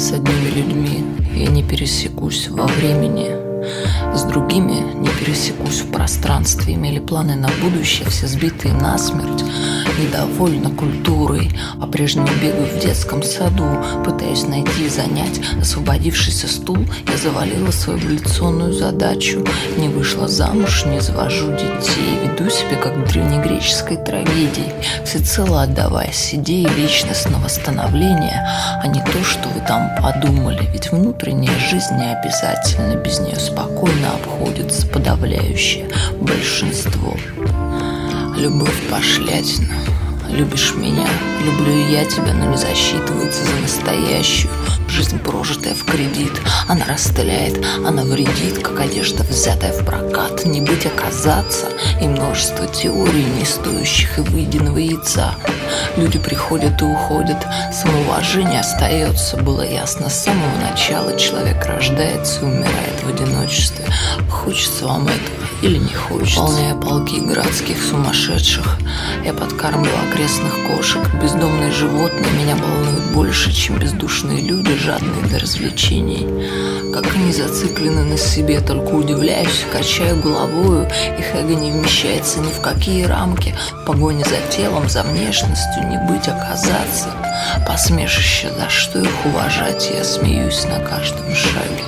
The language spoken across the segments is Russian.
С одними людьми я не пересекусь во времени, с другими не пересекусь в пространстве. Имели планы на будущее, все сбитые насмерть, недовольна культурой. По-прежнему бегаю в детском саду, пытаясь найти и занять освободившийся стул. Я завалила свою эволюционную задачу. Не вышла замуж, не завожу детей. Веду себя как в древнегреческой трагедии, всецело отдаваясь идее личностного становления, а не то, что вы там подумали. Ведь внутренняя жизнь не обязательно, без нее спокойно обходится подавляющее большинство. Любовь пошлятина. Любишь меня, люблю и я тебя, но не засчитывается за настоящую. Жизнь, прожитая в кредит, она расстеляет, она вредит, как одежда, взятая в прокат. Не быть, оказаться, и множество теорий, не стоящих и выеденного яйца. Люди приходят и уходят, самоуважение остается. Было ясно с самого начала, человек рождается и умирает в одиночестве. Хочется вам этого или не хочется? Полняя полки городских сумасшедших, я подкармливаю окрестных кошек. Бездомные животные меня волнуют больше, чем бездушные люди, жадные до развлечений. Как они зациклены на себе, только удивляюсь, качаю головою. Их эго не вмещается ни в какие рамки. В погоне за телом, за внешностью, не быть, оказаться. Посмешище, за что их уважать, я смеюсь на каждом шаге.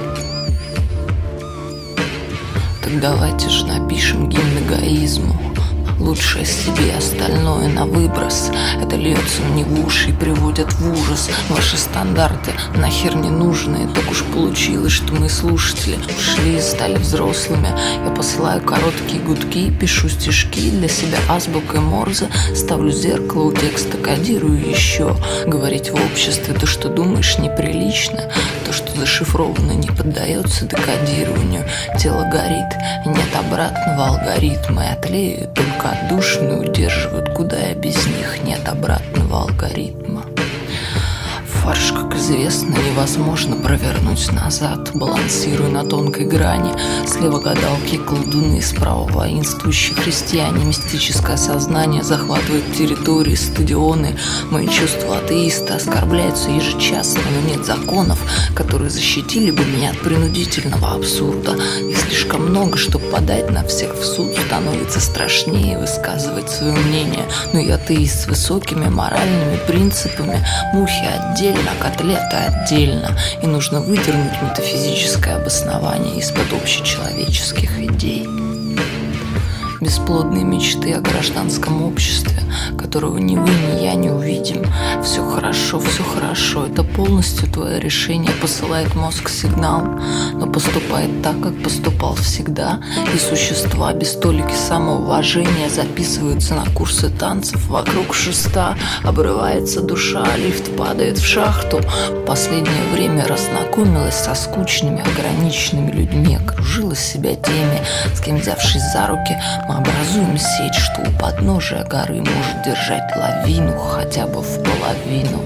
Так давайте же напишем гимн эгоизму. Лучшее себе, остальное на выброс. Это льется мне в уши и приводят в ужас. Ваши стандарты нахер не нужные. Так уж получилось, что мы, слушатели, ушли и стали взрослыми. Я посылаю короткие гудки, пишу стишки для себя азбукой Морзе. Ставлю зеркало у текста, кодирую еще. Говорить в обществе то, что думаешь, неприлично. То, что зашифровано, не поддается декодированию. Тело горит, нет обратного алгоритма. И отлеют только отдушины удерживают, куда я без них, нет обратного алгоритма. Фарш, как известно, невозможно провернуть назад. Балансируя на тонкой грани, слева гадалки, колдуны, справа воинствующие христиане. Мистическое сознание захватывает территории, стадионы. Мои чувства атеиста оскорбляются ежечасно, но нет законов, которые защитили бы меня от принудительного абсурда. Их слишком много, чтобы подать на всех в суд. Становится страшнее высказывать свое мнение. Но я атеист с высокими моральными принципами. Мухи отдельно, котлеты отдельно. И нужно выдернуть метафизическое обоснование из-под общечеловеческих идей. Бесплодные мечты о гражданском обществе, которого ни вы, ни я не увидим. Все хорошо, это полностью твое решение. Посылает мозг сигнал, но поступает так, как поступал всегда. И существа без толики самоуважения записываются на курсы танцев вокруг шеста. Обрывается душа, лифт падает в шахту. В последнее время разнакомилась со скучными, ограниченными людьми. Окружила себя теми, с кем, взявшись за руки, мы образуем сеть, что у подножия горы может держать лавину хотя бы в половину.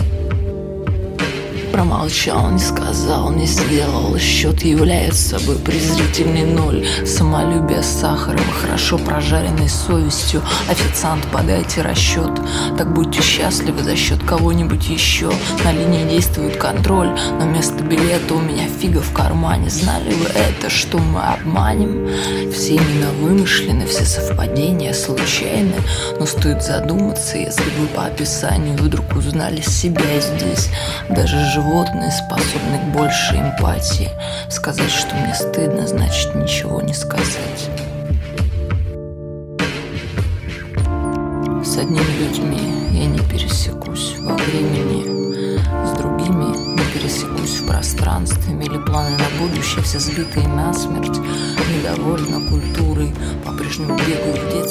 Промолчал, не сказал, не сделал. Счет является собой презрительный ноль. Самолюбие с сахаром и хорошо прожаренной совестью. Официант, подайте расчет. Так будьте счастливы за счет кого-нибудь еще. На линии действует контроль, но вместо билета у меня фига в кармане. Знали вы это, что мы обманем? Все имена вымышлены, все совпадения случайны. Но стоит задуматься, если вы по описанию вдруг узнали себя здесь. Даже животные способны к большей эмпатии. Сказать, что мне стыдно, значит ничего не сказать. С одними людьми я не пересекусь во времени, с другими не пересекусь в пространстве. Имели планы на будущее, все сбитые насмерть, недовольна культурой. По-прежнему бегаю в